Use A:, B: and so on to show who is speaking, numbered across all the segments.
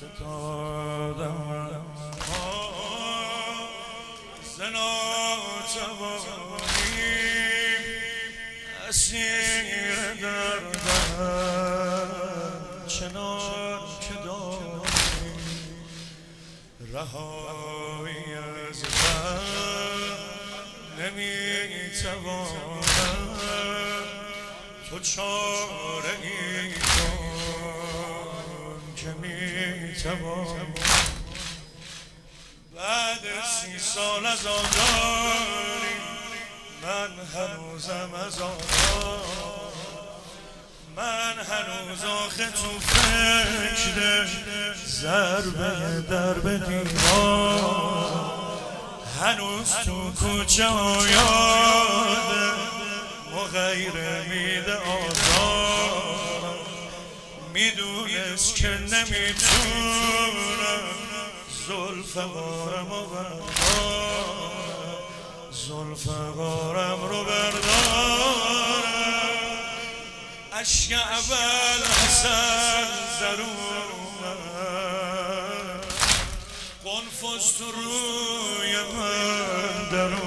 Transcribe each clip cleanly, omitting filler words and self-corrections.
A: ستادم زنا توانی اسیر دردم چنان که داری رهایی از من نمیتوانم تو چاره ای کن که میتوانم بعد 30 سال از آزاری من هنوزم از آزار من هنوز آخه تو فکر ضربه در به دیوار هنوز تو کوچه ها یاده مغیره میده آزار میدونست که نمیتونم زلف غارم رو بردارم زلف غارم رو بردارم عشق اول حسن زرومم قنفذ تو روی من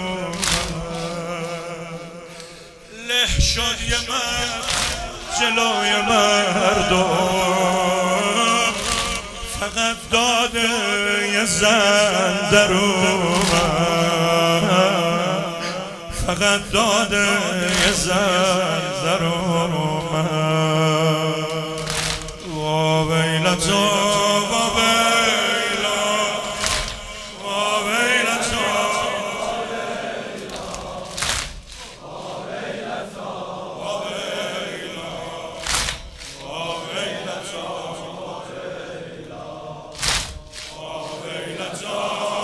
A: درومم له شد یه مرد جلوی مردم فقط داده یه زن درومم فقط داده یه زن درومم وا ویلتا وا ویلا وا ویلتا وا ویلتا وا ویلا وا ویلتا وا ویلتا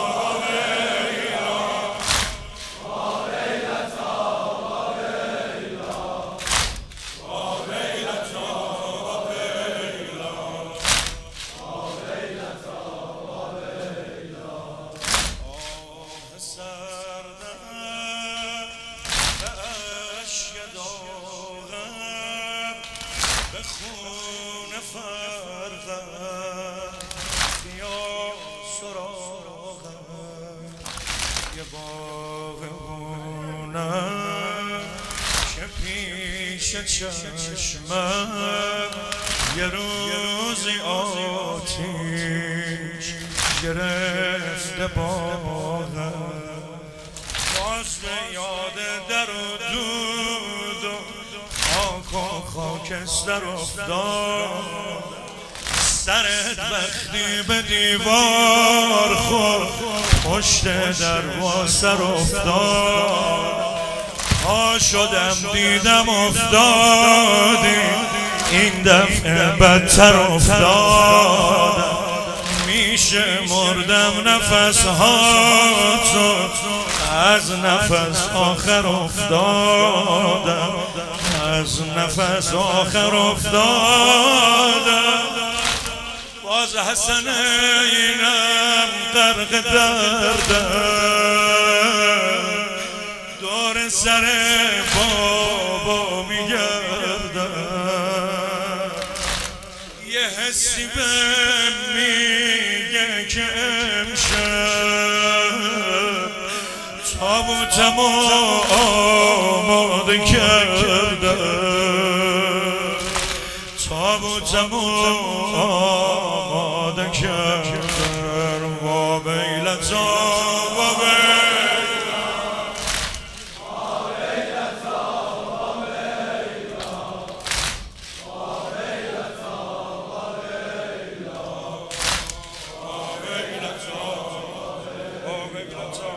A: به خون فرقم یا سراغم یه باغبونم که پیش چشمم یه روزی آتیش گرفته باغم باز به یاد در و دود و خاک و خاکستر افتاد سرت وقتی به دیوار خورد پشت دروازه افتاد پا شدم دیدم افتادی این دفعه بدتر افتادم میشه مردم نفس هاتو از نفس آخر افتادم از نفس آخر افتادم باز حسن اینم غرق دردم دور سر بابا میگردم یه حسی بهم میگه که امشب تابوتم آماده کردم تابوتم آماده کردم وا ویلتا وا ویلا وا ویلتا وا ویلا وا ویلتا وا ویلا وا ویلتا وا ویلتا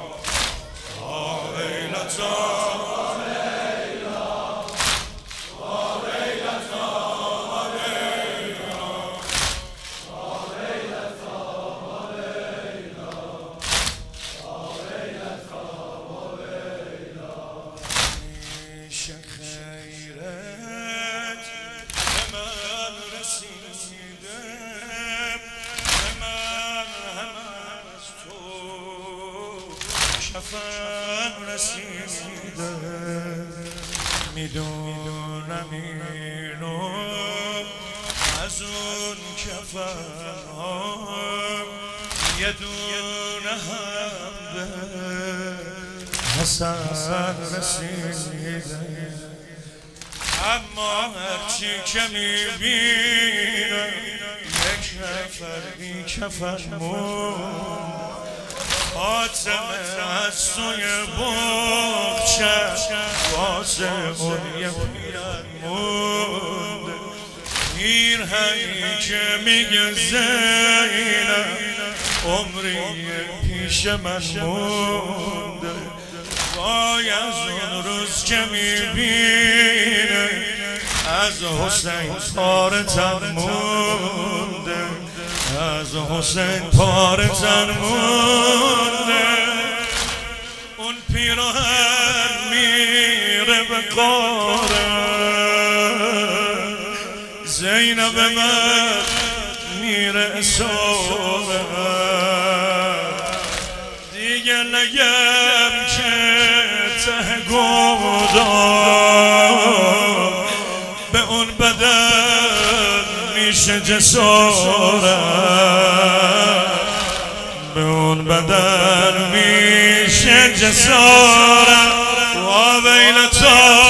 A: خیرت به من رسیده به من هم از تو شفن رسیده میدونم اینو از از اون کفن ها یه دونه هم به حسن رسیده، اما هرچی که میبینم یک نفر بی کفن موند. فاطمه از سوی بغچه واسه اون یه پیرن موند. پیرهنی که میگه زینب عمری پیش من مونده، وای از اون روز که میبینه از حسین پاره تن مونده، از حسین پاره تن مونده. اون پیرهن میره به قاره، زینب من میره اساره، دیگه نگم که ته گودم به اون بدن میشه جسارت، به اون بدن میشه جسارت. و ویلتا